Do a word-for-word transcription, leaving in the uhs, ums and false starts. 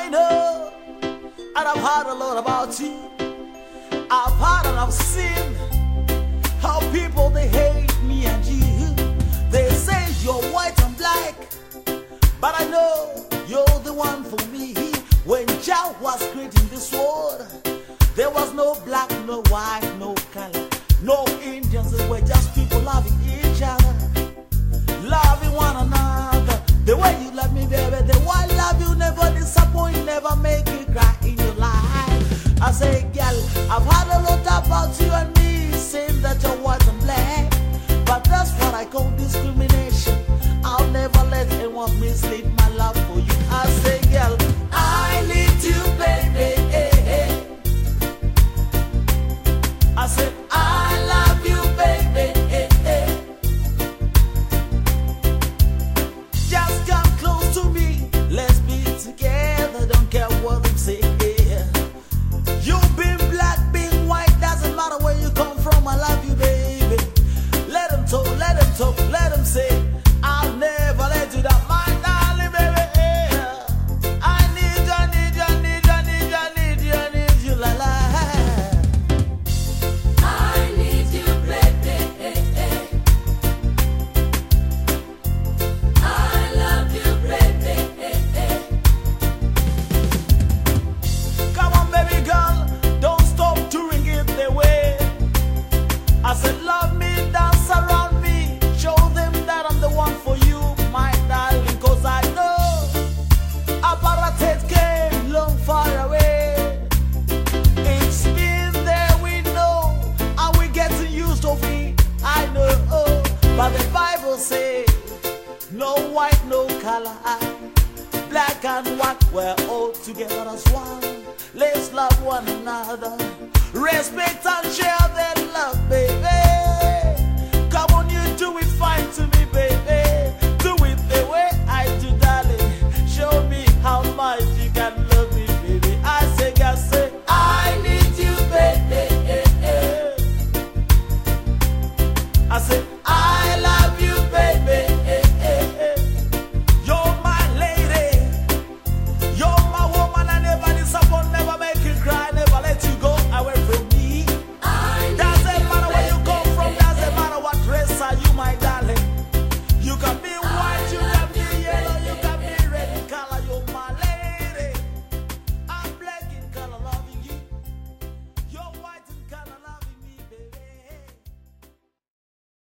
know, and I've heard a lot about you. I've heard and I've seen how people they hate me and you. They say you're white and black, but I know you're the one for me. When Jah was creating this world, there was no black, no white, no color, no Indians. They were just people loving each other, loving one another. The way you love me, baby, the way I love you, never disappoint, never make you cry in your life. I say, girl, I've heard a lot about you and me, saying that you're white and black, but that's what I call discrimination. I'll never let anyone mislead my love for you. I say, girl, I need you, baby. I said, I love you, baby. Just come close to me. Let's be together. Don't care what they say. You being black, being white, doesn't matter where you come from. I love you, baby. Let them talk, let them talk, let them say. I'll never let you down, my darling, baby. I need you, I need you, I need you, I need you, I need you, I need you, la la. I need you, baby. I love you, baby. Come on, baby girl, don't stop doing it the way. I said, love me, dance around me, show them that I'm the one for you, my darling. Cause I know apartheid came long far away. It's been there, we know, and we getting used to it. I know, but the Bible says, no white, no color. Black and white, we're all together as one. Let's love one another, respect and share that love, baby.